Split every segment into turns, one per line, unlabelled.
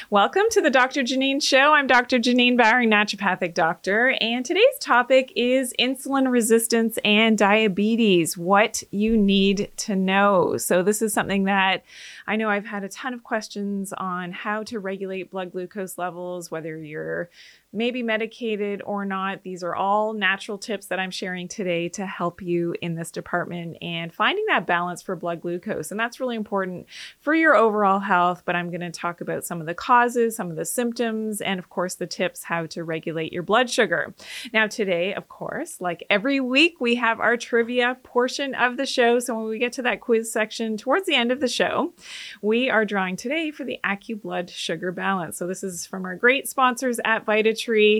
Welcome to the Dr. Janine Show. I'm Dr. Janine Bowering, naturopathic doctor, and today's topic is insulin resistance and diabetes, what you need to know. So this is something that I know I've had a ton of questions on how to regulate blood glucose levels, whether you're maybe medicated or not. These are all natural tips that I'm sharing today to help you in this department and finding that balance for blood glucose. And that's really important for your overall health, but I'm going to talk about some of the causes, some of the symptoms, and of course the tips how to regulate your blood sugar. Now today, of course, like every week, we have our trivia portion of the show. So when we get to that quiz section towards the end of the show, we are drawing today for the AccuBlood Sugar Balance. So this is from our great sponsors at VitaTree,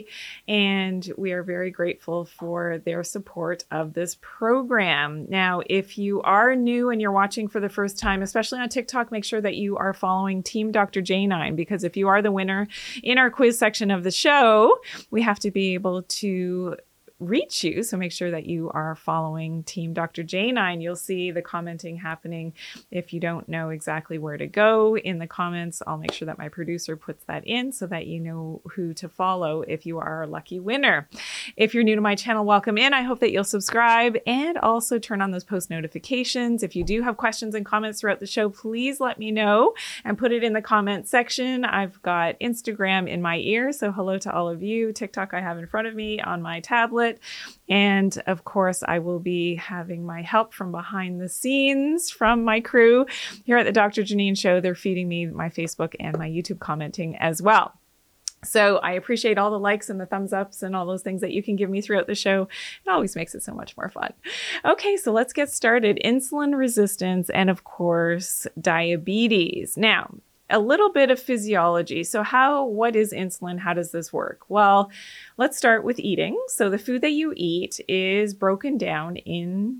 and we are very grateful for their support of this program. Now, if you are new and you're watching for the first time, especially on TikTok, make sure that you are following Team Dr. J9, because if you are the winner in our quiz section of the show, we have to be able to reach you. So make sure that you are following Team Dr. J9. You'll see the commenting happening. If you don't know exactly where to go in the comments, I'll make sure that my producer puts that in so that you know who to follow if you are a lucky winner. If you're new to my channel, welcome in. I hope that you'll subscribe and also turn on those post notifications. If you do have questions and comments throughout the show, please let me know and put it in the comment section. I've got Instagram in my ear, so hello to all of you. TikTok I have in front of me on my tablet. And of course, I will be having my help from behind the scenes from my crew here at the Dr. Janine Show. They're feeding me my Facebook and my YouTube commenting as well. So I appreciate all the likes and the thumbs ups and all those things that you can give me throughout the show. It always makes it so much more fun. Okay, so let's get started. Insulin resistance and of course, diabetes. Now, a little bit of physiology. So what is insulin? How does this work? Well, let's start with eating. So the food that you eat is broken down into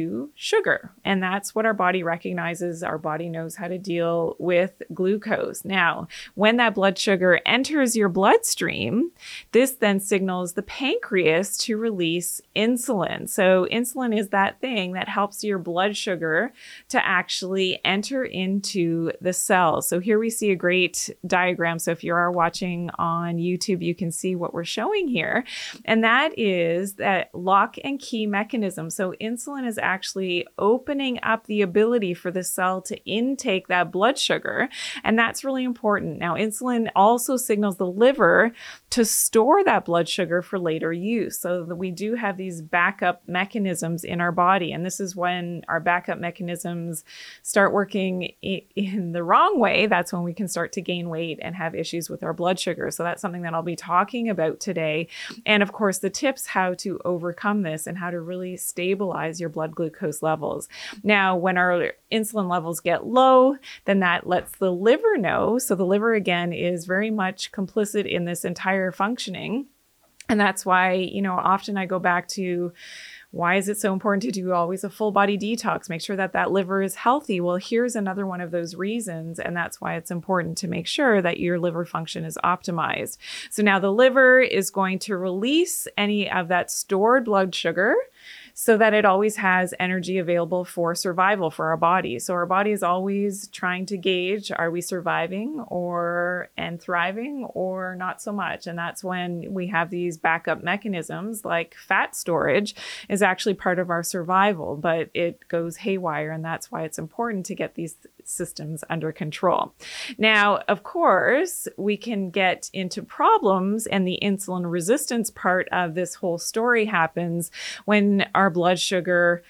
sugar, and that's what our body recognizes. Our body knows how to deal with glucose. Now, when that blood sugar enters your bloodstream, this then signals the pancreas to release insulin. So insulin is that thing that helps your blood sugar to actually enter into the cells. So here we see a great diagram. So if you are watching on YouTube, you can see what we're showing here. And that is that lock and key mechanism. So insulin is actually opening up the ability for the cell to intake that blood sugar. And that's really important. Now, insulin also signals the liver to store that blood sugar for later use. So that we do have these backup mechanisms in our body. And this is when our backup mechanisms start working in the wrong way. That's when we can start to gain weight and have issues with our blood sugar. So that's something that I'll be talking about today. And of course, the tips how to overcome this and how to really stabilize your blood glucose levels. Now, when our insulin levels get low, then that lets the liver know. So the liver, again, is very much complicit in this entire functioning. And that's why, often I go back to, why is it so important to do always a full body detox? Make sure that that liver is healthy. Well, here's another one of those reasons. And that's why it's important to make sure that your liver function is optimized. So now the liver is going to release any of that stored blood sugar so that it always has energy available for survival for our body. So our body is always trying to gauge, are we surviving and thriving or not so much? And that's when we have these backup mechanisms like fat storage is actually part of our survival, but it goes haywire. And that's why it's important to get these systems under control. Now, of course, we can get into problems, and the insulin resistance part of this whole story happens when our blood sugar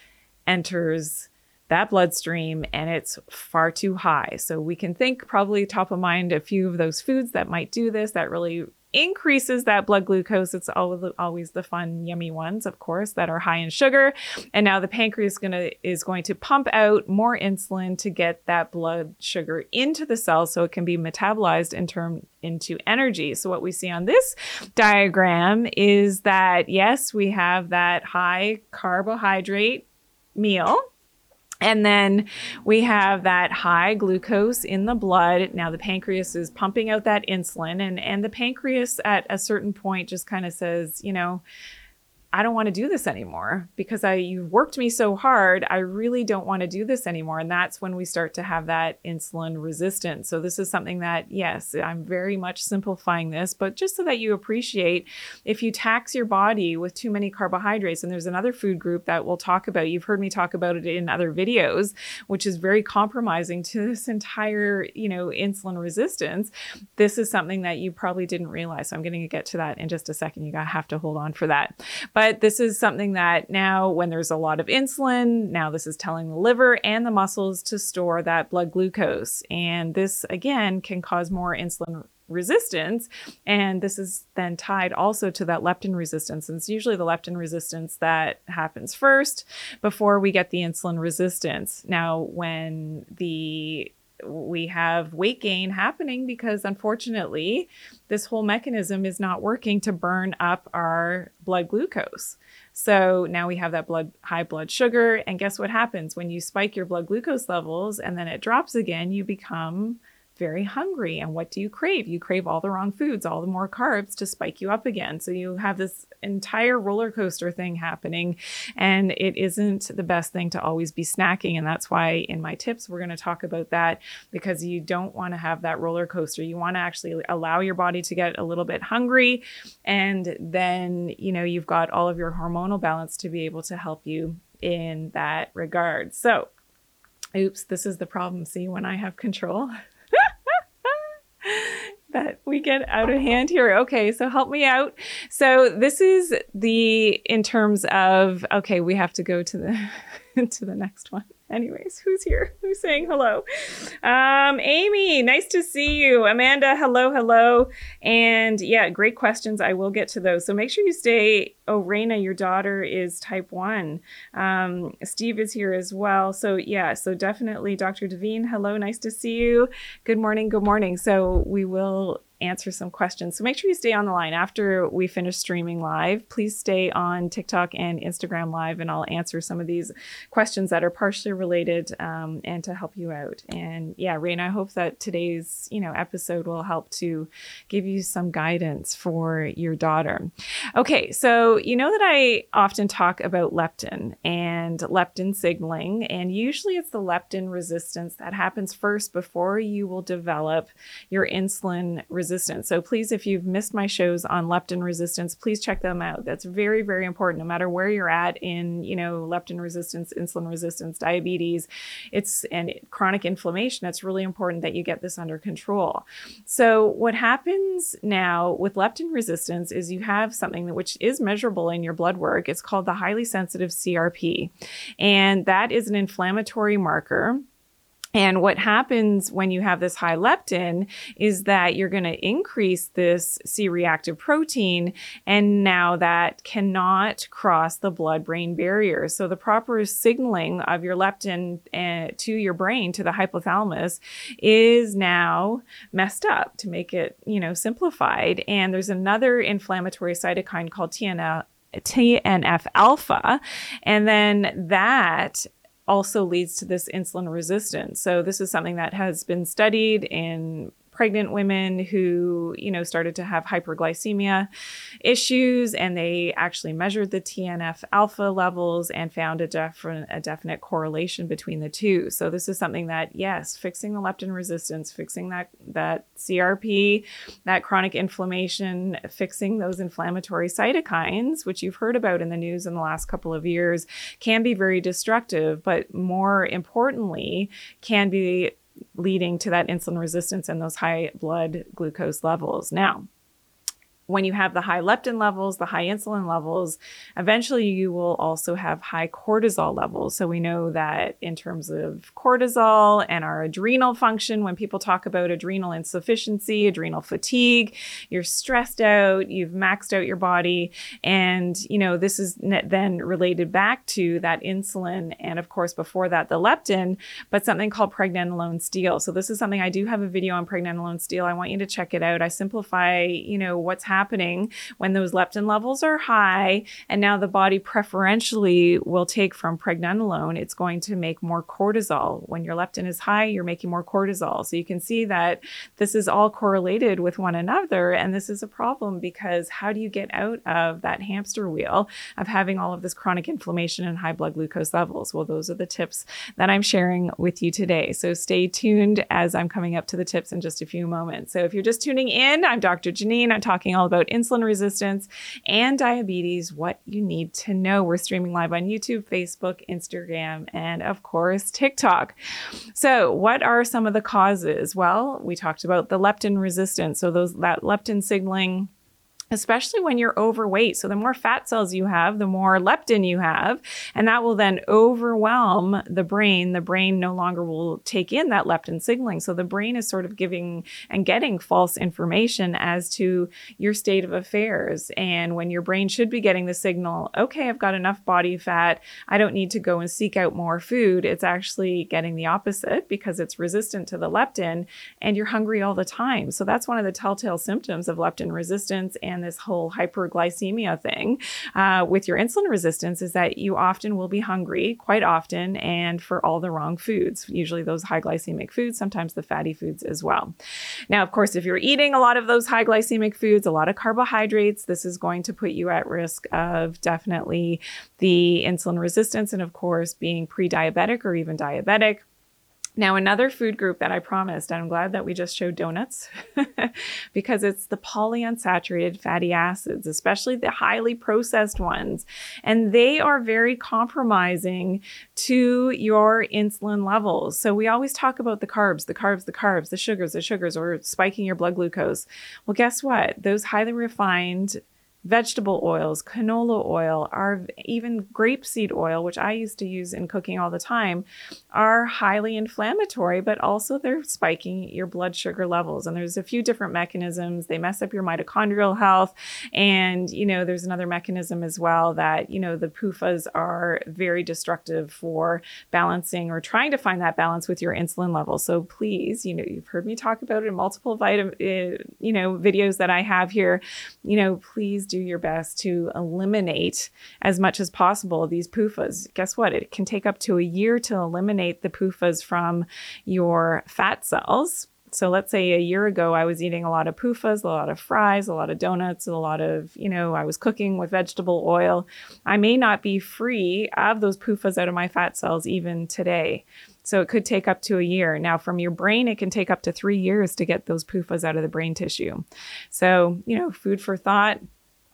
enters that bloodstream and it's far too high. So we can think probably top of mind a few of those foods that might do this, that really increases that blood glucose. It's always the fun, yummy ones, of course, that are high in sugar. And now the pancreas is going to pump out more insulin to get that blood sugar into the cell so it can be metabolized and turned into energy. So what we see on this diagram is that, yes, we have that high carbohydrate meal. And then we have that high glucose in the blood. Now the pancreas is pumping out that insulin, and the pancreas at a certain point just kind of says, I don't want to do this anymore because you worked me so hard. I really don't want to do this anymore. And that's when we start to have that insulin resistance. So this is something that, yes, I'm very much simplifying this, but just so that you appreciate, if you tax your body with too many carbohydrates, and there's another food group that we'll talk about, you've heard me talk about it in other videos, which is very compromising to this entire, insulin resistance. This is something that you probably didn't realize. So I'm going to get to that in just a second. You have to hold on for that. But this is something that now when there's a lot of insulin, now this is telling the liver and the muscles to store that blood glucose. And this, again, can cause more insulin resistance. And this is then tied also to that leptin resistance. And it's usually the leptin resistance that happens first before we get the insulin resistance. Now, when we have weight gain happening because unfortunately, this whole mechanism is not working to burn up our blood glucose. So now we have that high blood sugar. And guess what happens when you spike your blood glucose levels and then it drops again? You become very hungry. And what do you crave? You crave all the wrong foods, all the more carbs to spike you up again. So you have this entire roller coaster thing happening, and it isn't the best thing to always be snacking. And that's why in my tips, we're going to talk about that, because you don't want to have that roller coaster. You want to actually allow your body to get a little bit hungry. And then, you've got all of your hormonal balance to be able to help you in that regard. So, oops, this is the problem. See, when I have control, that we get out of hand here. Okay, so help me out. So this is in terms of, okay, we have to go to the next one. Anyways, who's here? Who's saying hello? Amy, nice to see you. Amanda, hello. And yeah, great questions. I will get to those. So make sure you stay. Oh, Raina, your daughter is type 1. Steve is here as well. So yeah, so definitely Dr. Devine, hello, nice to see you. Good morning. So we will answer some questions. So make sure you stay on the line after we finish streaming live. Please stay on TikTok and Instagram live, and I'll answer some of these questions that are partially related and to help you out. And yeah, Raina, I hope that today's episode will help to give you some guidance for your daughter. Okay, so you know that I often talk about leptin and leptin signaling, and usually it's the leptin resistance that happens first before you will develop your insulin resistance. So please, if you've missed my shows on leptin resistance, please check them out. That's very, very important. No matter where you're at in, leptin resistance, insulin resistance, diabetes, and chronic inflammation, it's really important that you get this under control. So what happens now with leptin resistance is you have something which is measurable in your blood work. It's called the highly sensitive CRP. And that is an inflammatory marker. And what happens when you have this high leptin is that you're going to increase this C-reactive protein, and now that cannot cross the blood-brain barrier. So the proper signaling of your leptin to your brain, to the hypothalamus, is now messed up, to make it, simplified. And there's another inflammatory cytokine called TNF alpha, and then that also leads to this insulin resistance. So this is something that has been studied in pregnant women who, started to have hyperglycemia issues, and they actually measured the TNF alpha levels and found a definite correlation between the two. So this is something that, yes, fixing the leptin resistance, fixing that CRP, that chronic inflammation, fixing those inflammatory cytokines, which you've heard about in the news in the last couple of years, can be very destructive, but more importantly, can be leading to that insulin resistance and those high blood glucose levels. Now, when you have the high leptin levels, the high insulin levels, eventually you will also have high cortisol levels. So we know that in terms of cortisol and our adrenal function, when people talk about adrenal insufficiency, adrenal fatigue, you're stressed out, you've maxed out your body. And, this is then related back to that insulin. And of course, before that, the leptin, but something called pregnenolone steal. So this is something I do have a video on pregnenolone steal. I want you to check it out. I simplify, what's happening happening when those leptin levels are high, and now the body preferentially will take from pregnenolone, it's going to make more cortisol. When your leptin is high, you're making more cortisol. So you can see that this is all correlated with one another, and this is a problem because how do you get out of that hamster wheel of having all of this chronic inflammation and high blood glucose levels? Well, those are the tips that I'm sharing with you today. So stay tuned as I'm coming up to the tips in just a few moments. So if you're just tuning in, I'm Dr. Janine. I'm talking all about insulin resistance and diabetes, what you need to know. We're streaming live on YouTube, Facebook, Instagram, and of course, TikTok. So what are some of the causes? Well, we talked about the leptin resistance. So that leptin signaling, especially when you're overweight. So the more fat cells you have, the more leptin you have, and that will then overwhelm the brain. The brain no longer will take in that leptin signaling. So the brain is sort of giving and getting false information as to your state of affairs. And when your brain should be getting the signal, okay, I've got enough body fat, I don't need to go and seek out more food, it's actually getting the opposite because it's resistant to the leptin and you're hungry all the time. So that's one of the telltale symptoms of leptin resistance and this whole hyperglycemia thing with your insulin resistance is that you often will be hungry quite often and for all the wrong foods, usually those high glycemic foods, sometimes the fatty foods as well. Now, of course, if you're eating a lot of those high glycemic foods, a lot of carbohydrates, this is going to put you at risk of definitely the insulin resistance and, of course, being pre-diabetic or even diabetic. Now, another food group that I promised, and I'm glad that we just showed donuts, because it's the polyunsaturated fatty acids, especially the highly processed ones. And they are very compromising to your insulin levels. So we always talk about the carbs, the sugars, or spiking your blood glucose. Well, guess what? Those highly refined vegetable oils, canola oil, or even grapeseed oil, which I used to use in cooking all the time, are highly inflammatory, but also they're spiking your blood sugar levels. And there's a few different mechanisms. They mess up your mitochondrial health. And, there's another mechanism as well that, the PUFAs are very destructive for balancing or trying to find that balance with your insulin levels. So please, you've heard me talk about it in multiple videos that I have here, please do your best to eliminate as much as possible these PUFAs. Guess what? It can take up to a year to eliminate the PUFAs from your fat cells. So let's say a year ago, I was eating a lot of PUFAs, a lot of fries, a lot of donuts, a lot of, I was cooking with vegetable oil. I may not be free of those PUFAs out of my fat cells even today. So it could take up to a year. Now, from your brain, it can take up to 3 years to get those PUFAs out of the brain tissue. So, food for thought.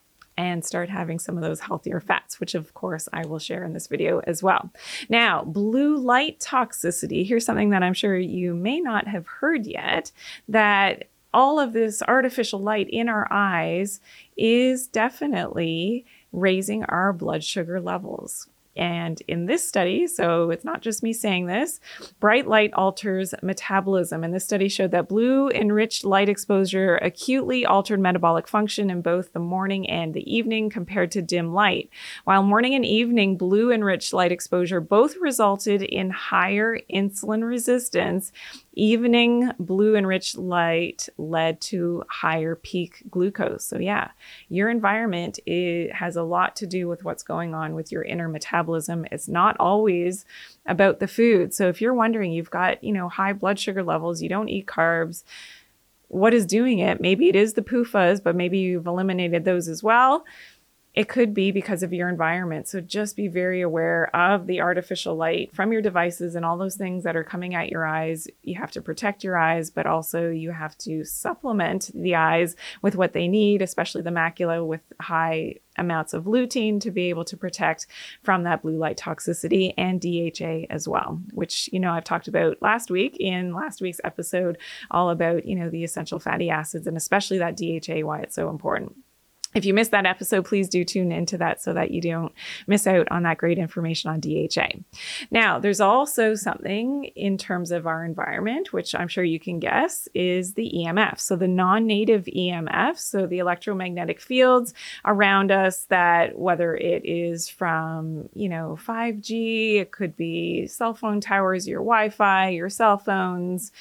And start having some of those healthier fats, which of course I will share in this video as well. Now, blue light toxicity. Here's something that I'm sure you may not have heard yet, that all of this artificial light in our eyes is definitely raising our blood sugar levels. And in this study, so it's not just me saying this, bright light alters metabolism. And this study showed that blue enriched light exposure acutely altered metabolic function in both the morning and the evening compared to dim light. While morning and evening blue enriched light exposure both resulted in higher insulin resistance, evening blue enriched light led to higher peak glucose. So yeah, your environment has a lot to do with what's going on with your inner metabolism. It's not always about the food. So if you're wondering, you've got, high blood sugar levels, you don't eat carbs, what is doing it? Maybe it is the PUFAs, but maybe you've eliminated those as well. It could be because of your environment. So just be very aware of the artificial light from your devices and all those things that are coming at your eyes. You have to protect your eyes, but also you have to supplement the eyes with what they need, especially the macula, with high amounts of lutein to be able to protect from that blue light toxicity, and DHA as well, which, I've talked about last week in last week's episode, all about, the essential fatty acids and especially that DHA, why it's so important. If you missed that episode, please do tune into that so that you don't miss out on that great information on DHA. Now, there's also something in terms of our environment, which I'm sure you can guess, is the EMF. So the non-native EMF, so the electromagnetic fields around us that, whether it is from, 5G, it could be cell phone towers, your Wi-Fi, your cell phones,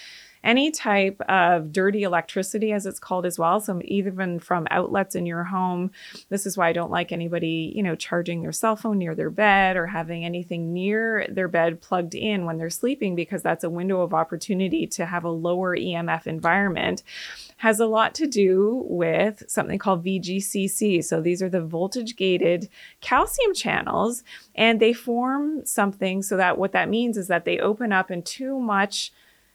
any type of dirty electricity, as it's called as well. So even from outlets in your home. This is why I don't like anybody, charging their cell phone near their bed or having anything near their bed plugged in when they're sleeping, because that's a window of opportunity to have a lower EMF environment. Has a lot to do with something called VGCC. So these are the voltage gated calcium channels, and they form something so that what that means is that they open up and too much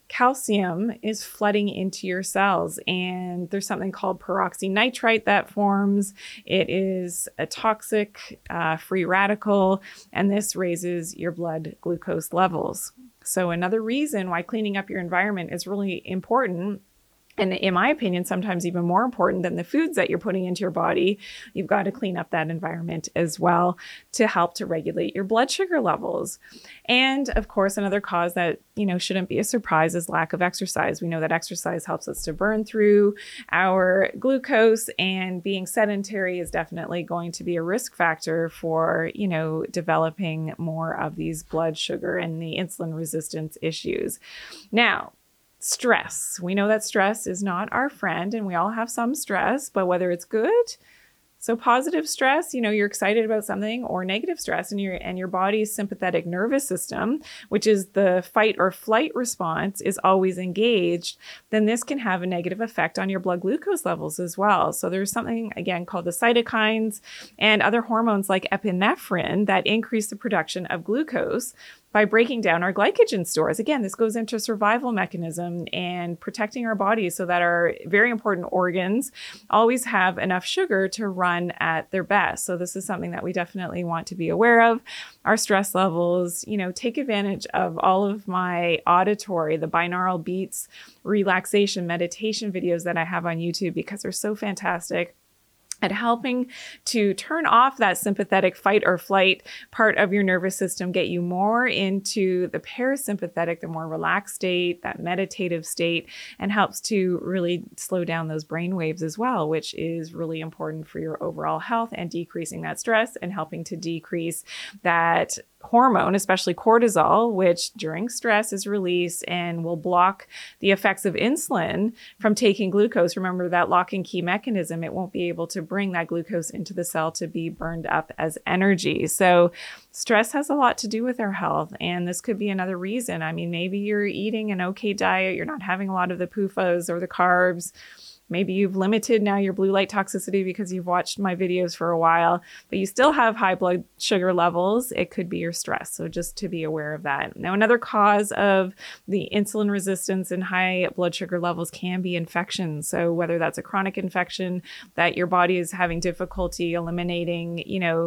calcium is flooding into your cells, and there's something called peroxynitrite that forms. It is a toxic free radical, and this raises your blood glucose levels. So another reason why cleaning up your environment is really important, and in my opinion, sometimes even more important than the foods that you're putting into your body, you've got to clean up that environment as well to help to regulate your blood sugar levels. And of course, another cause that, shouldn't be a surprise is lack of exercise. We know that exercise helps us to burn through our glucose, and being sedentary is definitely going to be a risk factor for, developing more of these blood sugar and the insulin resistance issues. Now, stress. We know that stress is not our friend, and we all have some stress, but whether it's good, so positive stress, you're excited about something, or negative stress, and your body's sympathetic nervous system, which is the fight or flight response, is always engaged, then this can have a negative effect on your blood glucose levels as well. So there's something, again, called the cytokines and other hormones like epinephrine that increase the production of glucose by breaking down our glycogen stores. Again, this goes into survival mechanism and protecting our bodies so that our very important organs always have enough sugar to run at their best. So this is something that we definitely want to be aware of. Our stress levels, take advantage of all of my auditory, the binaural beats, relaxation, meditation videos that I have on YouTube, because they're so fantastic at helping to turn off that sympathetic fight or flight part of your nervous system, get you more into the parasympathetic, the more relaxed state, that meditative state, and helps to really slow down those brain waves as well, which is really important for your overall health and decreasing that stress and helping to decrease that hormone, especially cortisol, which during stress is released and will block the effects of insulin from taking glucose. Remember that lock and key mechanism, it won't be able to bring that glucose into the cell to be burned up as energy. So stress has a lot to do with our health, and this could be another reason. I mean, maybe you're eating an okay diet, you're not having a lot of the PUFAs or the carbs. Maybe you've limited now your blue light toxicity because you've watched my videos for a while, but you still have high blood sugar levels. It could be your stress. So just to be aware of that. Now, another cause of the insulin resistance and high blood sugar levels can be infections. So whether that's a chronic infection that your body is having difficulty eliminating,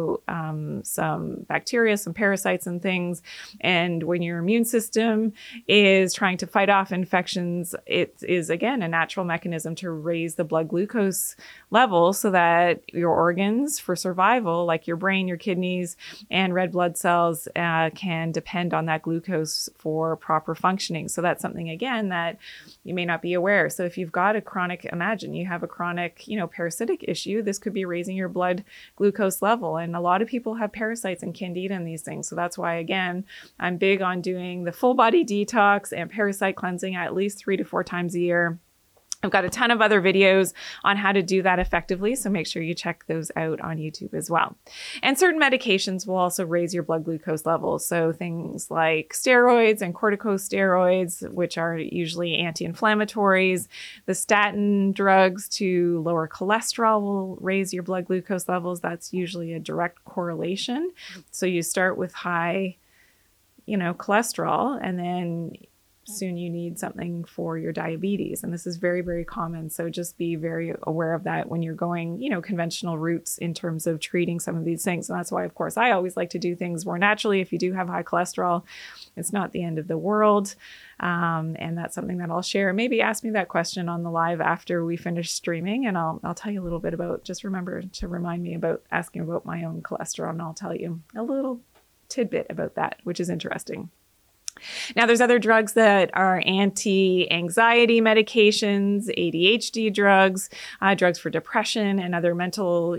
some bacteria, some parasites and things. And when your immune system is trying to fight off infections, it is, again, a natural mechanism to raise the blood glucose level so that your organs for survival, like your brain, your kidneys, and red blood cells can depend on that glucose for proper functioning. So that's something, again, that you may not be aware. So if you've got imagine you have a chronic, parasitic issue, this could be raising your blood glucose level. And a lot of people have parasites and candida and these things. So that's why, again, I'm big on doing the full body detox and parasite cleansing at least 3 to 4 times a year. I've got a ton of other videos on how to do that effectively, so make sure you check those out on YouTube as well. And certain medications will also raise your blood glucose levels. So things like steroids and corticosteroids, which are usually anti-inflammatories. The statin drugs to lower cholesterol will raise your blood glucose levels. That's usually a direct correlation. So you start with high, cholesterol, and then soon you need something for your diabetes. And this is very, very common. So just be very aware of that when you're going, conventional routes in terms of treating some of these things. And that's why, of course, I always like to do things more naturally. If you do have high cholesterol, it's not the end of the world. And that's something that I'll share. Maybe ask me that question on the live after we finish streaming, and I'll tell you a little bit about, just remember to remind me about asking about my own cholesterol, and I'll tell you a little tidbit about that, which is interesting. Now, there's other drugs that are anti-anxiety medications, ADHD drugs, drugs for depression and other mental,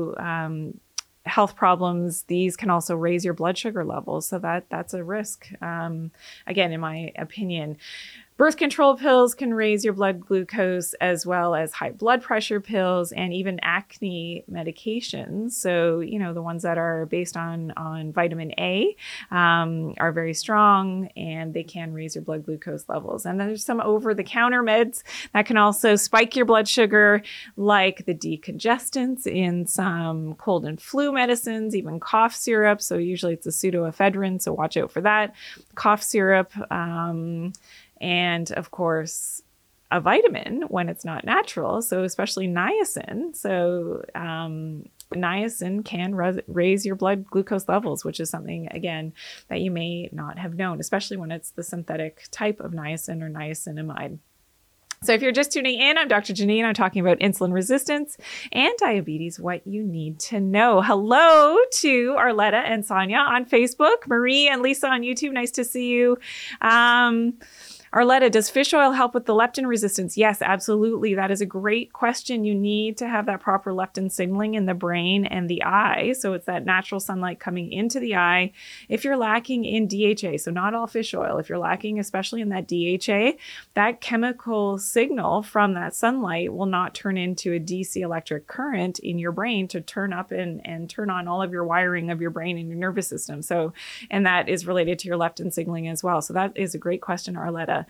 health problems. These can also raise your blood sugar levels. So that's a risk, again, in my opinion. Birth control pills can raise your blood glucose, as well as high blood pressure pills and even acne medications. So, the ones that are based on vitamin A are very strong, and they can raise your blood glucose levels. And then there's some over-the-counter meds that can also spike your blood sugar, like the decongestants in some cold and flu medicines, even cough syrup. So usually it's a pseudoephedrine, so watch out for that. Cough syrup, and of course, a vitamin when it's not natural. So especially niacin. So niacin can raise your blood glucose levels, which is something, again, that you may not have known, especially when it's the synthetic type of niacin or niacinamide. So if you're just tuning in, I'm Dr. Janine. I'm talking about insulin resistance and diabetes, what you need to know. Hello to Arletta and Sonia on Facebook, Marie and Lisa on YouTube. Nice to see you. Arletta, does fish oil help with the leptin resistance? Yes, absolutely. That is a great question. You need to have that proper leptin signaling in the brain and the eye. So it's that natural sunlight coming into the eye. If you're lacking in DHA, so not all fish oil, if you're lacking especially in that DHA, that chemical signal from that sunlight will not turn into a DC electric current in your brain to turn up and turn on all of your wiring of your brain and your nervous system. So, and that is related to your leptin signaling as well. So that is a great question, Arletta.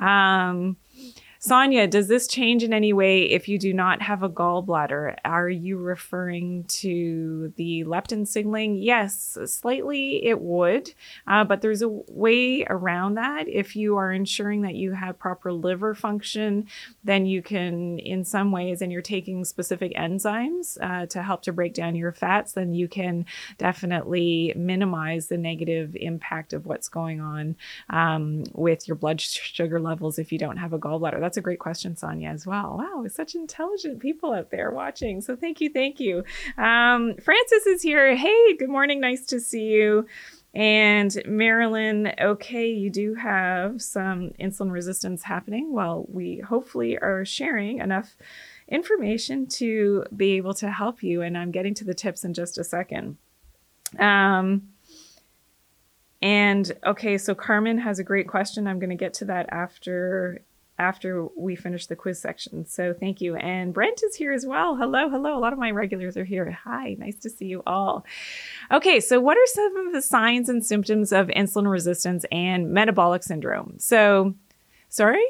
Sonia, does this change in any way if you do not have a gallbladder? Are you referring to the leptin signaling? Yes, slightly it would, but there's a way around that. If you are ensuring that you have proper liver function, then you can, in some ways, and you're taking specific enzymes to help to break down your fats, then you can definitely minimize the negative impact of what's going on with your blood sugar levels if you don't have a gallbladder. That's a great question, Sonia, as well. Wow, such intelligent people out there watching. So thank you. Francis is here. Hey, good morning. Nice to see you. And Marilyn, okay, you do have some insulin resistance happening. Well, we hopefully are sharing enough information to be able to help you. And I'm getting to the tips in just a second. And okay, so Carmen has a great question. I'm going to get to that after we finish the quiz section. So thank you. And Brent is here as well. Hello. A lot of my regulars are here. Hi, nice to see you all. Okay, so what are some of the signs and symptoms of insulin resistance and metabolic syndrome? So, sorry?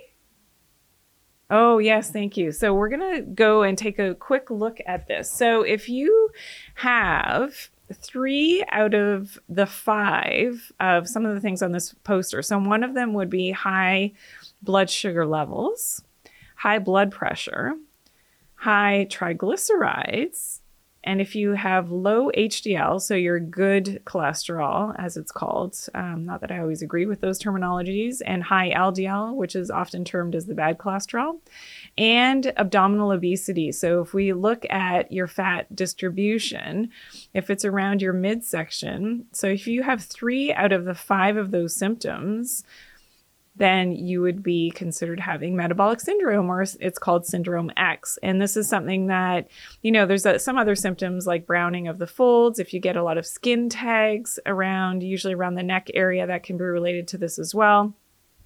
Oh, yes, thank you. So we're going to go and take a quick look at this. So if you have 3 out of the 5 of some of the things on this poster, so one of them would be high blood sugar levels, high blood pressure, high triglycerides, and if you have low HDL, so your good cholesterol, as it's called, not that I always agree with those terminologies, and high LDL, which is often termed as the bad cholesterol, and abdominal obesity. So if we look at your fat distribution, if it's around your midsection, so if you have 3 out of the 5 of those symptoms, then you would be considered having metabolic syndrome, or it's called syndrome X. And this is something that, there's some other symptoms like browning of the folds. If you get a lot of skin tags usually around the neck area, that can be related to this as well.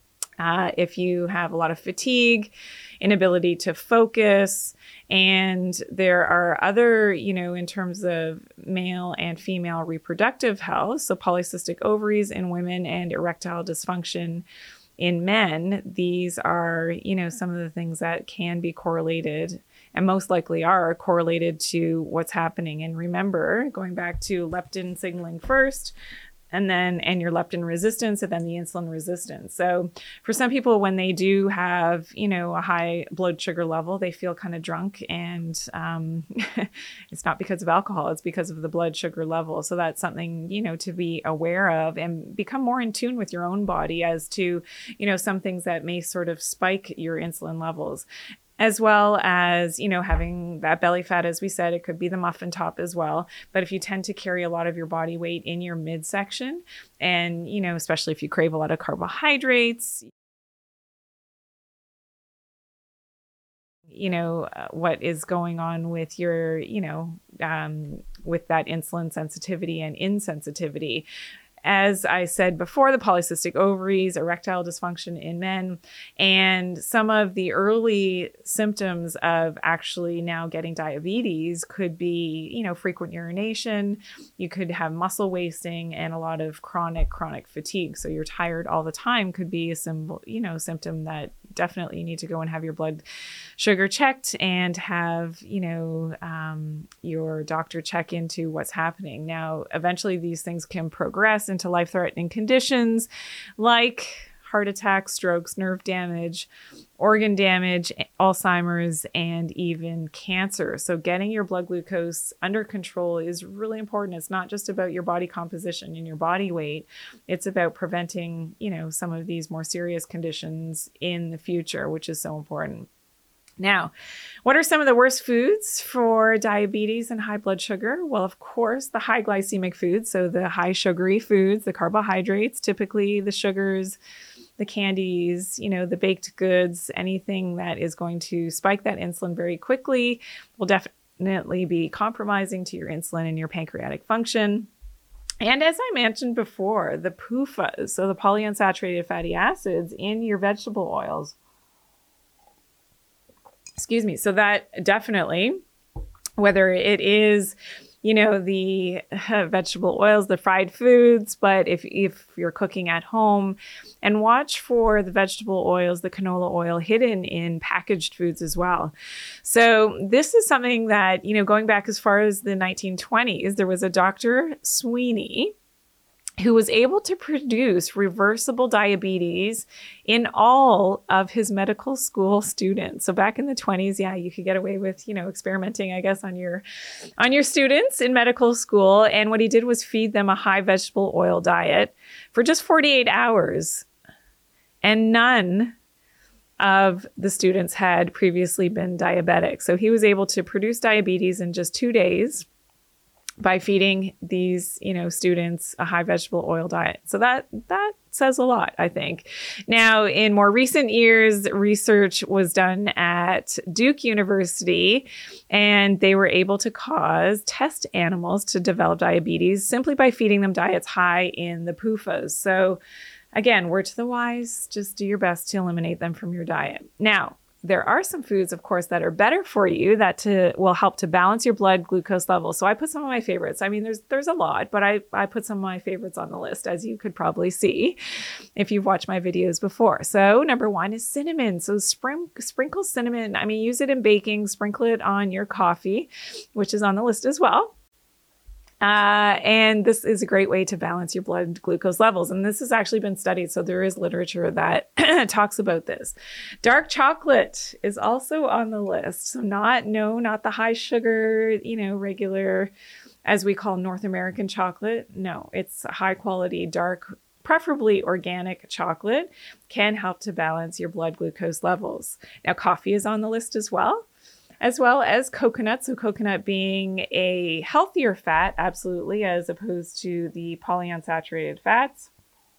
If you have a lot of fatigue, inability to focus, and there are other, in terms of male and female reproductive health, so polycystic ovaries in women and erectile dysfunction in men, these are, some of the things that can be correlated and most likely are correlated to what's happening. And remember, going back to leptin signaling first, and your leptin resistance, and then the insulin resistance. So for some people, when they do have, a high blood sugar level, they feel kind of drunk, and it's not because of alcohol, it's because of the blood sugar level. So that's something, to be aware of and become more in tune with your own body as to, some things that may sort of spike your insulin levels. As well as, having that belly fat, as we said, it could be the muffin top as well. But if you tend to carry a lot of your body weight in your midsection, and, especially if you crave a lot of carbohydrates, what is going on with your, with that insulin sensitivity and insensitivity. as I said before, the polycystic ovaries, erectile dysfunction in men, and some of the early symptoms of actually now getting diabetes could be, frequent urination. You could have muscle wasting and a lot of chronic fatigue. So you're tired all the time could be a symptom that definitely you need to go and have your blood sugar checked and have, your doctor check into what's happening. Now, eventually these things can progress into life-threatening conditions like heart attacks, strokes, nerve damage, organ damage, Alzheimer's, and even cancer. So getting your blood glucose under control is really important. It's not just about your body composition and your body weight. It's about preventing, some of these more serious conditions in the future, which is so important. Now, what are some of the worst foods for diabetes and high blood sugar? Well, of course, the high glycemic foods, so the high sugary foods, the carbohydrates, typically the sugars, the candies, the baked goods, anything that is going to spike that insulin very quickly will definitely be compromising to your insulin and your pancreatic function. And as I mentioned before, the PUFAs, so the polyunsaturated fatty acids in your vegetable oils. So that definitely, whether it is, the vegetable oils, the fried foods, but if you're cooking at home, and watch for the vegetable oils, the canola oil hidden in packaged foods as well. So this is something that, going back as far as the 1920s, there was a Dr. Sweeney who was able to produce reversible diabetes in all of his medical school students. So back in the 20s, you could get away with, experimenting, I guess, on your students in medical school. And what he did was feed them a high vegetable oil diet for just 48 hours. And none of the students had previously been diabetic. So he was able to produce diabetes in just 2 days by feeding these, students a high vegetable oil diet. So that says a lot, I think. Now, in more recent years, research was done at Duke University, and they were able to cause test animals to develop diabetes simply by feeding them diets high in the PUFAs. So again, word to the wise, just do your best to eliminate them from your diet. Now, there are some foods, of course, that are better for you that will help to balance your blood glucose levels. So I put some of my favorites. I mean, there's a lot, but I put some of my favorites on the list, as you could probably see if you've watched my videos before. So number one is cinnamon. So sprinkle cinnamon. I mean, use it in baking, sprinkle it on your coffee, which is on the list as well. And this is a great way to balance your blood glucose levels. And this has actually been studied. So there is literature that talks about this. Dark chocolate is also on the list. So not the high sugar, regular, as we call North American chocolate. No, it's high quality, dark, preferably organic chocolate can help to balance your blood glucose levels. Now, coffee is on the list as well as coconut. So coconut being a healthier fat, absolutely, as opposed to the polyunsaturated fats.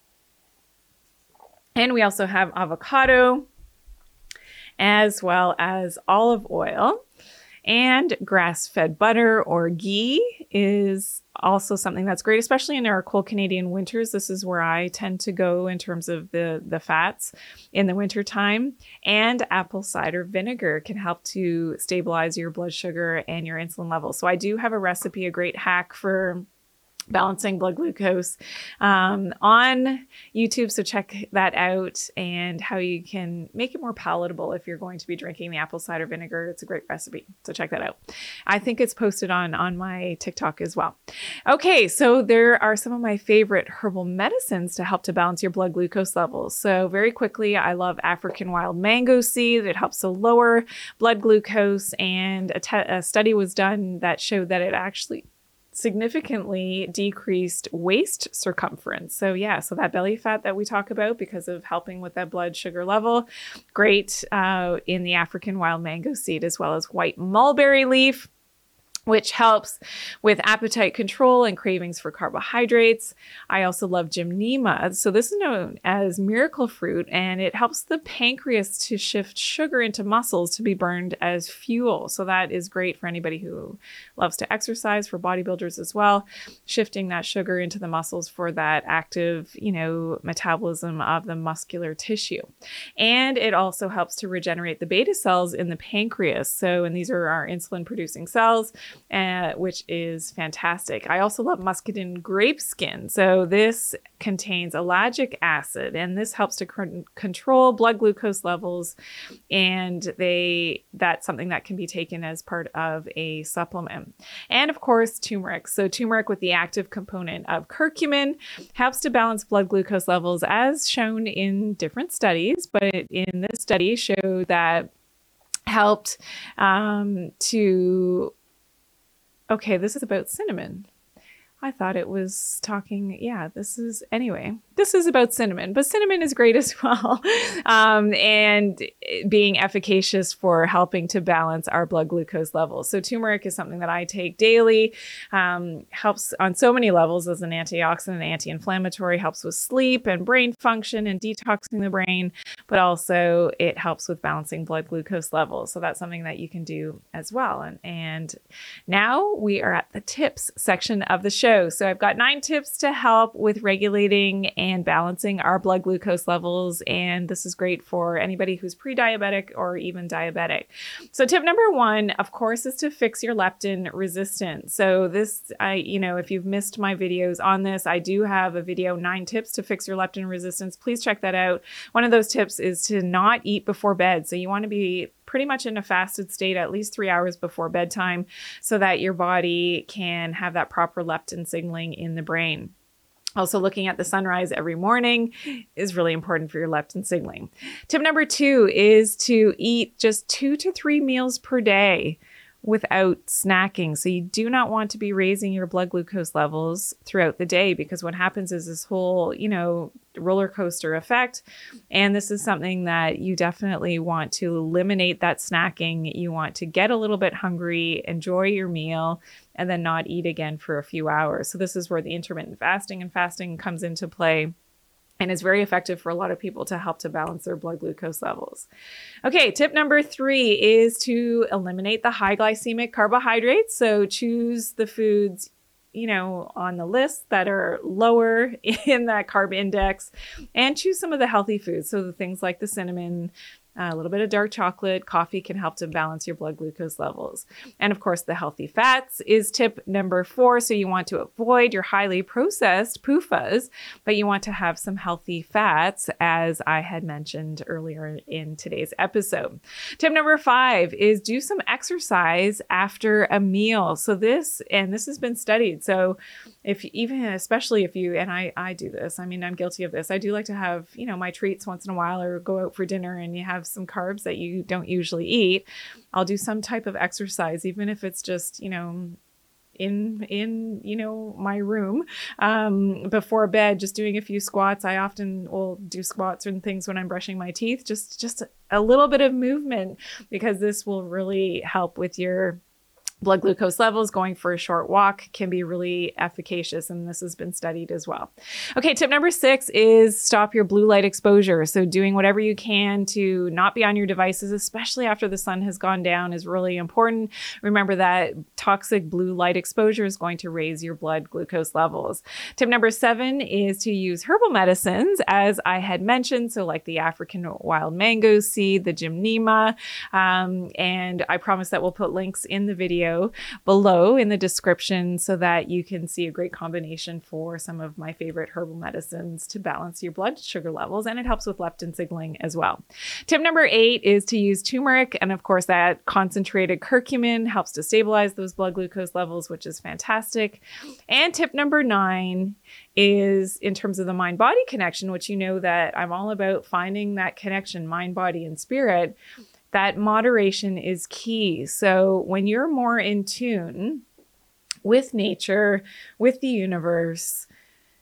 And we also have avocado, as well as olive oil. And grass-fed butter or ghee is also something that's great, especially in our cold Canadian winters. This is where I tend to go in terms of the fats in the wintertime. And apple cider vinegar can help to stabilize your blood sugar and your insulin levels. So I do have a recipe, a great hack for balancing blood glucose on YouTube. So check that out and how you can make it more palatable if you're going to be drinking the apple cider vinegar. It's a great recipe. So check that out. I think it's posted on my TikTok as well. Okay, so there are some of my favorite herbal medicines to help to balance your blood glucose levels. So very quickly, I love African wild mango seed. It helps to lower blood glucose, and a study was done that showed that it actually significantly decreased waist circumference. So that belly fat that we talk about because of helping with that blood sugar level, great in the African wild mango seed, as well as white mulberry leaf, which helps with appetite control and cravings for carbohydrates. I also love gymnema. So this is known as miracle fruit, and it helps the pancreas to shift sugar into muscles to be burned as fuel. So that is great for anybody who loves to exercise, for bodybuilders as well, shifting that sugar into the muscles for that active, metabolism of the muscular tissue. And it also helps to regenerate the beta cells in the pancreas. So, and these are our insulin producing cells, which is fantastic. I also love muscadine grape skin. So this contains ellagic acid, and this helps to control blood glucose levels. And that's something that can be taken as part of a supplement. And of course, turmeric. So turmeric with the active component of curcumin helps to balance blood glucose levels as shown in different studies. But in this study showed that helped Okay, this is about cinnamon. I thought it was this is about cinnamon, but cinnamon is great as well. And being efficacious for helping to balance our blood glucose levels. So turmeric is something that I take daily, helps on so many levels as an antioxidant, anti-inflammatory, helps with sleep and brain function and detoxing the brain, but also it helps with balancing blood glucose levels. So that's something that you can do as well. And now we are at the tips section of the show. So I've got 9 tips to help with regulating and balancing our blood glucose levels. And this is great for anybody who's pre-diabetic or even diabetic. So tip number 1, of course, is to fix your leptin resistance. So this, if you've missed my videos on this, I do have a video, 9 tips to fix your leptin resistance. Please check that out. One of those tips is to not eat before bed. So you want to be pretty much in a fasted state at least 3 hours before bedtime so that your body can have that proper leptin signaling in the brain. Also, looking at the sunrise every morning is really important for your leptin signaling. Tip number 2 is to eat just 2 to 3 meals per day without snacking. So you do not want to be raising your blood glucose levels throughout the day, because what happens is this whole, roller coaster effect. And this is something that you definitely want to eliminate, that snacking. You want to get a little bit hungry, enjoy your meal, and then not eat again for a few hours. So this is where the intermittent fasting comes into play, and is very effective for a lot of people to help to balance their blood glucose levels. Okay, tip number 3 is to eliminate the high glycemic carbohydrates. So choose the foods, on the list that are lower in that carb index, and choose some of the healthy foods. So the things like the cinnamon, a little bit of dark chocolate, coffee can help to balance your blood glucose levels. And of course, the healthy fats is tip number 4. So you want to avoid your highly processed PUFAs, but you want to have some healthy fats, as I had mentioned earlier in today's episode. Tip number 5 is do some exercise after a meal. So this has been studied. So especially if you, and I do this, I'm guilty of this. I do like to have, my treats once in a while, or go out for dinner and you have some carbs that you don't usually eat. I'll do some type of exercise, even if it's just, in my room, before bed, just doing a few squats. I often will do squats and things when I'm brushing my teeth, just a little bit of movement, because this will really help with your blood glucose levels. Going for a short walk can be really efficacious, and this has been studied as well. Okay, tip number 6 is stop your blue light exposure. So doing whatever you can to not be on your devices, especially after the sun has gone down, is really important. Remember that toxic blue light exposure is going to raise your blood glucose levels. Tip number 7 is to use herbal medicines, as I had mentioned. So like the African wild mango seed, the gymnema, and I promise that we'll put links in the video below in the description so that you can see a great combination for some of my favorite herbal medicines to balance your blood sugar levels, and it helps with leptin signaling as well. Tip number 8 is to use turmeric, and of course that concentrated curcumin helps to stabilize those blood glucose levels, which is fantastic. And tip number 9 is in terms of the mind-body connection, which that I'm all about finding that connection, mind, body, and spirit. That moderation is key. So when you're more in tune with nature, with the universe,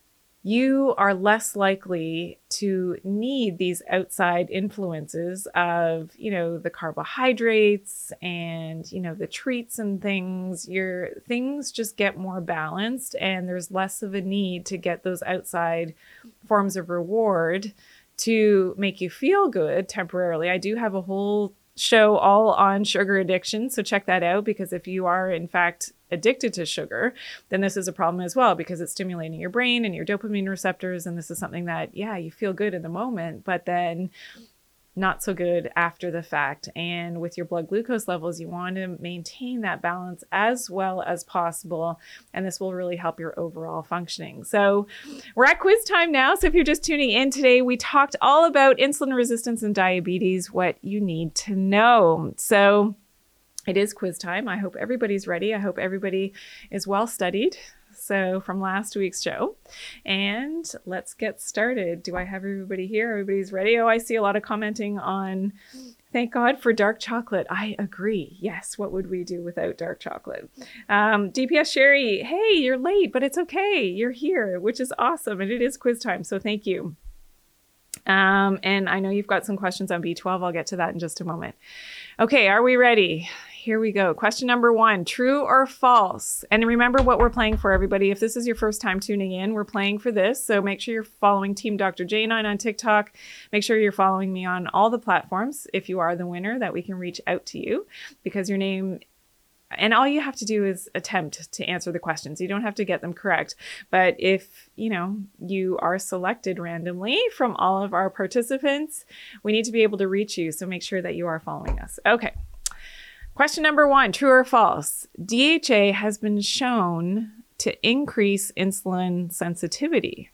you are less likely to need these outside influences of, the carbohydrates and, the treats and things. Your things just get more balanced, and there's less of a need to get those outside forms of reward to make you feel good temporarily. I do have a whole show all on sugar addiction, so check that out, because if you are in fact addicted to sugar, then this is a problem as well, because it's stimulating your brain and your dopamine receptors, and this is something that, you feel good in the moment, but then not so good after the fact. And with your blood glucose levels, you want to maintain that balance as well as possible. And this will really help your overall functioning. So we're at quiz time now. So if you're just tuning in today, we talked all about insulin resistance and diabetes, what you need to know. So it is quiz time. I hope everybody's ready. I hope everybody is well studied. So from last week's show, and let's get started. Do I have everybody here? Everybody's ready? Oh, I see a lot of commenting on, thank God for dark chocolate. I agree. Yes. What would we do without dark chocolate? DPS Sherry, hey, you're late, but it's okay. You're here, which is awesome. And it is quiz time. So thank you. And I know you've got some questions on B12. I'll get to that in just a moment. Okay. Are we ready? Here we go. Question number 1, true or false? And remember what we're playing for, everybody. If this is your first time tuning in, we're playing for this. So make sure you're following Team Dr. J9 on TikTok. Make sure you're following me on all the platforms if you are the winner, that we can reach out to you, because your name, and all you have to do is attempt to answer the questions. You don't have to get them correct. But if, you are selected randomly from all of our participants, we need to be able to reach you. So make sure that you are following us. Okay. Question number 1, true or false? DHA has been shown to increase insulin sensitivity.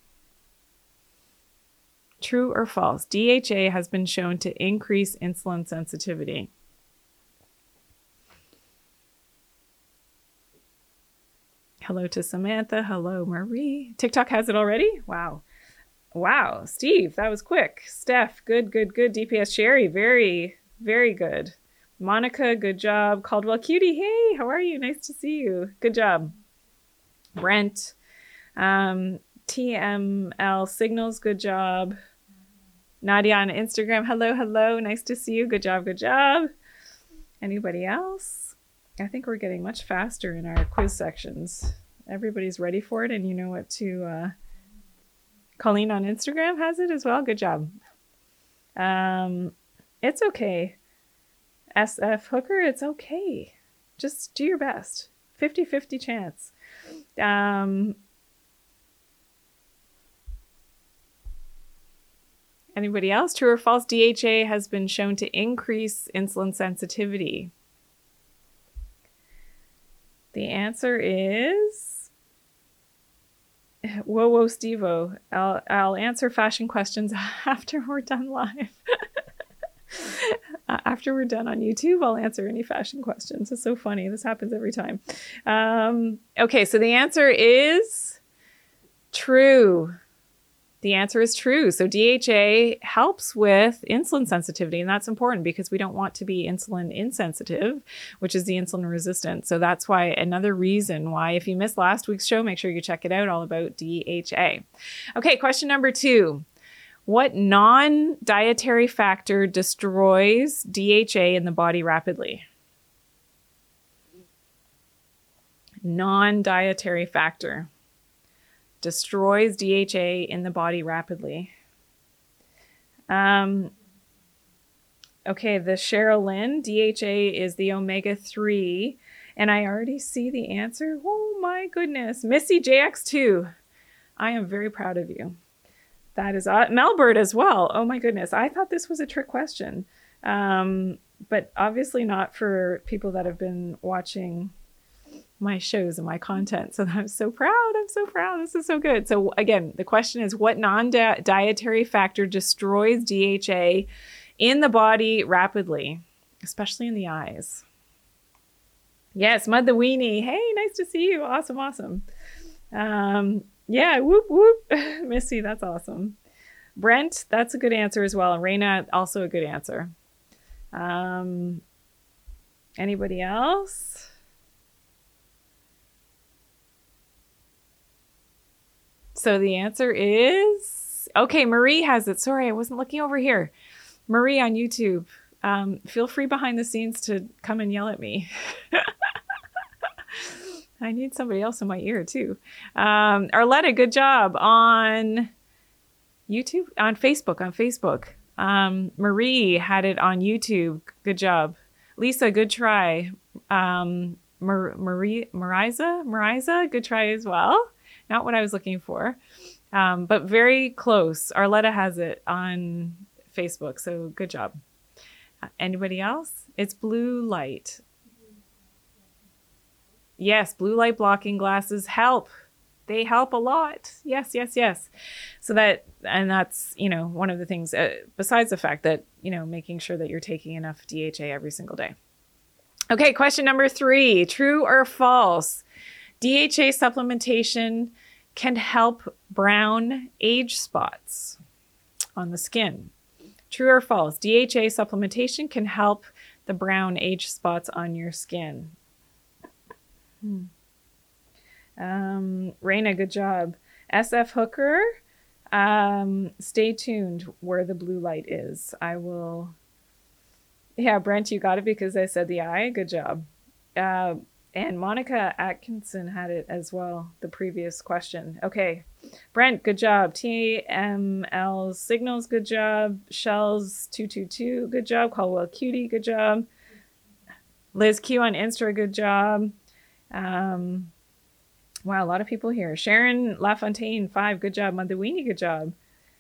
True or false? DHA has been shown to increase insulin sensitivity. Hello to Samantha. Hello, Marie. TikTok has it already? Wow. Steve, that was quick. Steph, good. DPS Sherry, very, very good. Monica, good job. Caldwell Cutie, hey, how are you? Nice to see you. Good job. Brent, TML Signals, good job. Nadia on Instagram, hello. Nice to see you. Good job. Anybody else? I think we're getting much faster in our quiz sections. Everybody's ready for it, and you know what to... Colleen on Instagram has it as well. Good job. It's okay. SF Hooker, it's okay. Just do your best. 50-50 chance. Anybody else? True or false? DHA has been shown to increase insulin sensitivity. The answer is... Whoa, Steve-O. I'll answer fashion questions after we're done live. After we're done on YouTube, I'll answer any fashion questions. It's so funny. This happens every time. Okay, so the answer is true. The answer is true. So DHA helps with insulin sensitivity, and that's important because we don't want to be insulin insensitive, which is the insulin resistant. So that's why, another reason why, if you missed last week's show, make sure you check it out, all about DHA. Okay, question number 2. What non-dietary factor destroys DHA in the body rapidly? Non-dietary factor destroys DHA in the body rapidly. Okay, the Cheryl Lynn, DHA is the omega-3, and I already see the answer. Oh my goodness. Missy JX2, I am very proud of you. That is Melbert as well. Oh my goodness. I thought this was a trick question, but obviously not for people that have been watching my shows and my content. So I'm so proud. This is so good. So again, the question is, what non-dietary factor destroys DHA in the body rapidly, especially in the eyes? Yes, Mud the Weenie. Hey, nice to see you. Awesome. Yeah, whoop. Missy, that's awesome. Brent, that's a good answer as well. And Raina, also a good answer. Anybody else? So the answer is, okay, Marie has it. Sorry, I wasn't looking over here. Marie on YouTube. Feel free behind the scenes to come and yell at me. I need somebody else in my ear too. Arletta, good job on YouTube, on Facebook. Marie had it on YouTube. Good job. Lisa, good try. Mariza, good try as well. Not what I was looking for, but very close. Arletta has it on Facebook, so good job. Anybody else? It's blue light. Yes, blue light blocking glasses help. They help a lot. Yes. So that's, one of the things, besides the fact that, making sure that you're taking enough DHA every single day. Okay, question number 3, true or false? DHA supplementation can help brown age spots on the skin. True or false? DHA supplementation can help the brown age spots on your skin. Raina, good job. SF Hooker, stay tuned where the blue light is. Brent, you got it because I said the eye. Good job. And Monica Atkinson had it as well, the previous question. Okay. Brent, good job. TML Signals, good job. Shells 222, good job. Caldwell Cutie, good job. Liz Q on Insta, good job. Wow, a lot of people here. Sharon LaFontaine, 5, good job. Mandawini, good job.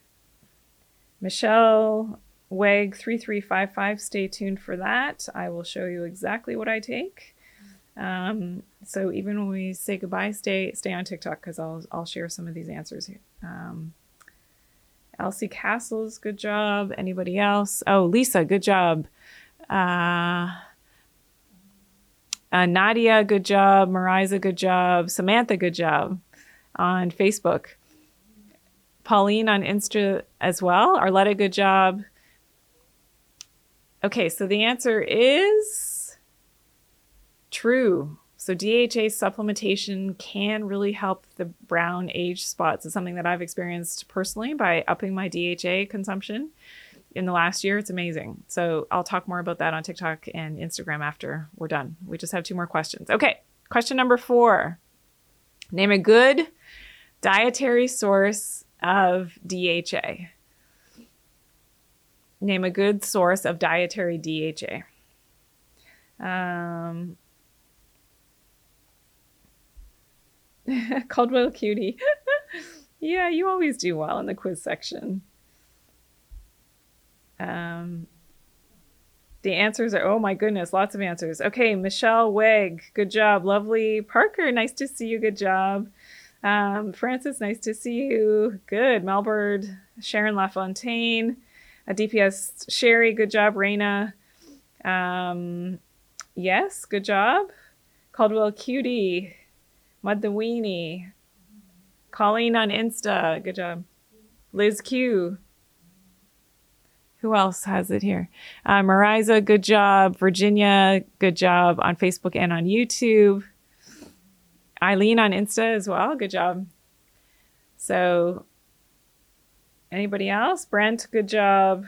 Michelle Weg 3355, stay tuned for that. I will show you exactly what I take. So even when we say goodbye, stay on TikTok because I'll share some of these answers here. Elsie Castles, good job. Anybody else? Oh, Lisa, good job. Nadia, good job. Mariza, good job. Samantha, good job on Facebook. Pauline on Insta as well. Arletta, good job. Okay, so the answer is true. So DHA supplementation can really help the brown age spots. It's something that I've experienced personally by upping my DHA consumption in the last year. It's amazing. So I'll talk more about that on TikTok and Instagram after we're done. We just have 2 more questions. Okay, question number 4. Name a good dietary source of DHA. Name a good source of dietary DHA. Caldwell Cutie. Yeah, you always do well in the quiz section. The answers are, oh my goodness, lots of answers. Okay, Michelle Weg, good job. Lovely. Parker, nice to see you. Good job. Francis, nice to see you. Good. Melbourne, Sharon LaFontaine, DPS Sherry, good job. Raina. Yes, good job. Caldwell Cutie. Mudthawini. Colleen on Insta, good job. Liz Q. Who else has it here? Mariza, good job. Virginia, good job on Facebook and on YouTube. Eileen on Insta as well, good job. So, anybody else? Brent, good job.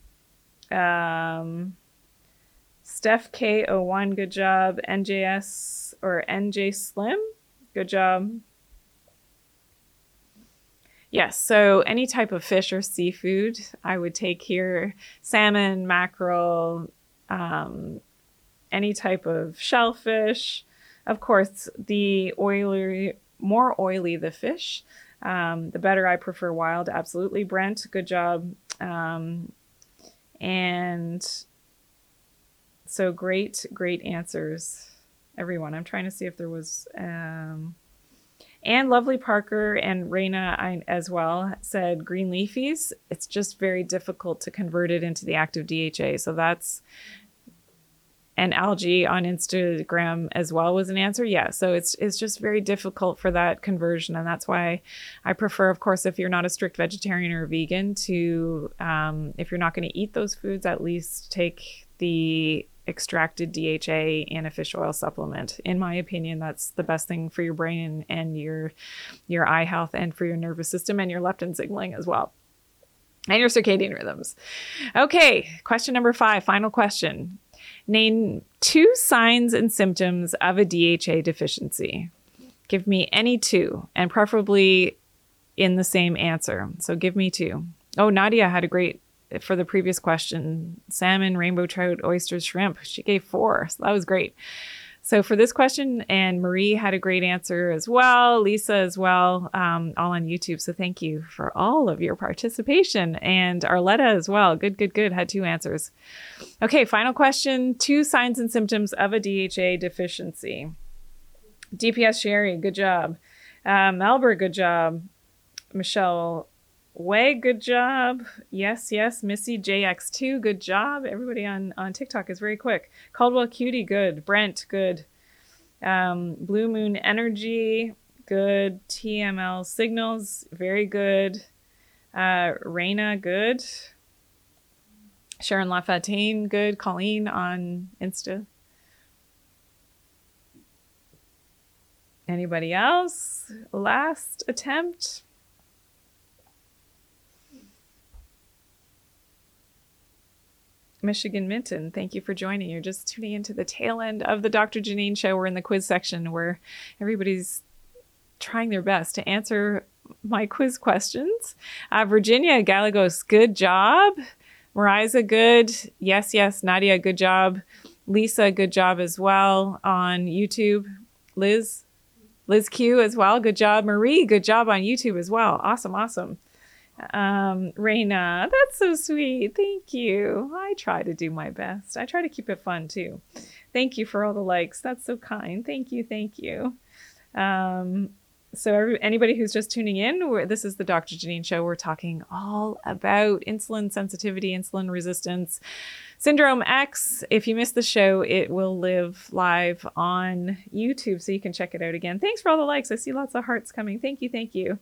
Steph K01, good job. NJS or NJ Slim, good job. Yes, so any type of fish or seafood I would take here. Salmon, mackerel, any type of shellfish. Of course, the more oily the fish, the better. I prefer wild, absolutely. Brent, good job. And so great answers, everyone. I'm trying to see if there was... And Lovely Parker and Raina as well said green leafies. It's just very difficult to convert it into the active DHA. So that's, and algae on Instagram as well was an answer. Yeah. So it's just very difficult for that conversion. And that's why I prefer, of course, if you're not a strict vegetarian or vegan, to, if you're not going to eat those foods, at least take the extracted DHA in a fish oil supplement. In my opinion, that's the best thing for your brain and your eye health, and for your nervous system and your leptin signaling as well, and your circadian rhythms. Okay, question number 5, final question. Name 2 signs and symptoms of a DHA deficiency. Give me any 2, and preferably in the same answer. So give me 2. Oh, Nadia had a great, for the previous question, salmon, rainbow trout, oysters, shrimp. She gave 4, so that was great. So for this question, and Marie had a great answer as well, Lisa as well, all on YouTube. So thank you for all of your participation, and Arletta as well. Good, had 2 answers. Okay, final question, 2 signs and symptoms of a DHA deficiency. DPS Sherry, good job. Melber, good job. Michelle Way, good job. Yes. Missy JX2, good job. Everybody on TikTok is very quick. Caldwell Cutie, good. Brent, good. Blue Moon Energy, good. TML Signals, very good. Raina, good. Sharon LaFontaine, good. Colleen on Insta. Anybody else? Last attempt. Michigan Minton, thank you for joining. You're just tuning into the tail end of the Dr. Janine Show. We're in the quiz section where everybody's trying their best to answer my quiz questions. Virginia Galagos, good job. Mariza, good. Yes. Nadia, good job. Lisa, good job as well on YouTube. Liz Q as well, good job. Marie, good job on YouTube as well. Awesome. Raina, that's so sweet. Thank you. I try to do my best. I try to keep it fun too. Thank you for all the likes. That's so kind. Thank you. So anybody who's just tuning in, this is the Dr. Janine Show. We're talking all about insulin sensitivity, insulin resistance, Syndrome X. If you missed the show, it will live live on YouTube, so you can check it out again. Thanks for all the likes. I see lots of hearts coming. Thank you.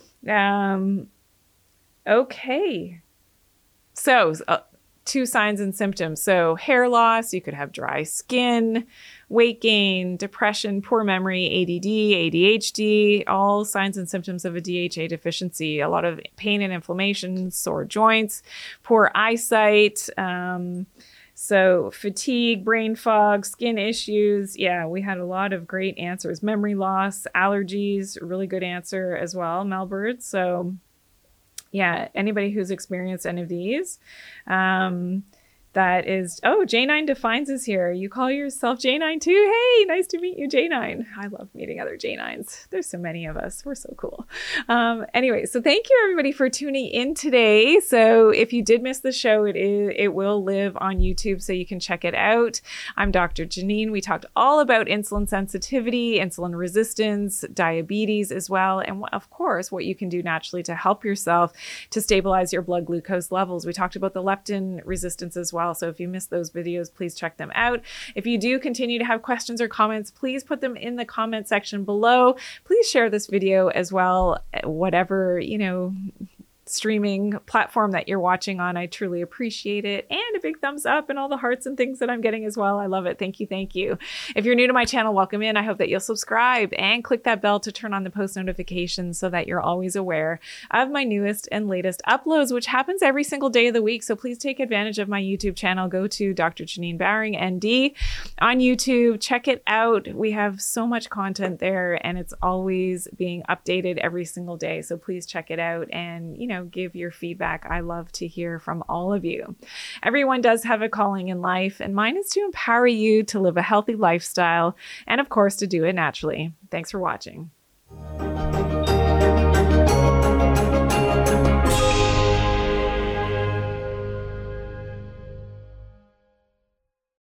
Okay. So 2 signs and symptoms. So hair loss, you could have dry skin, weight gain, depression, poor memory, ADD, ADHD, all signs and symptoms of a DHA deficiency. A lot of pain and inflammation, sore joints, poor eyesight, so fatigue, brain fog, skin issues. Yeah, we had a lot of great answers. Memory loss, allergies, really good answer as well, Melbird. So yeah, anybody who's experienced any of these, that is, J9 Defines is here. You call yourself J9 too? Hey, nice to meet you, J9. I love meeting other J9s. There's so many of us. We're so cool. Anyway, so thank you everybody for tuning in today. So if you did miss the show, it will live on YouTube, so you can check it out. I'm Dr. Janine. We talked all about insulin sensitivity, insulin resistance, diabetes as well, and of course, what you can do naturally to help yourself to stabilize your blood glucose levels. We talked about the leptin resistance as well. So if you missed those videos, please check them out. If you do continue to have questions or comments, please put them in the comment section below. Please share this video as well, whatever, streaming platform that you're watching on. I truly appreciate it. And a big thumbs up and all the hearts and things that I'm getting as well. I love it. Thank you. If you're new to my channel, welcome in. I hope that you'll subscribe and click that bell to turn on the post notifications so that you're always aware of my newest and latest uploads, which happens every single day of the week. So please take advantage of my YouTube channel. Go to Dr. Janine Bowring, ND on YouTube. Check it out. We have so much content there and it's always being updated every single day. So please check it out and, give your feedback. I love to hear from all of you. Everyone does have a calling in life, and mine is to empower you to live a healthy lifestyle and, of course, to do it naturally. Thanks for watching.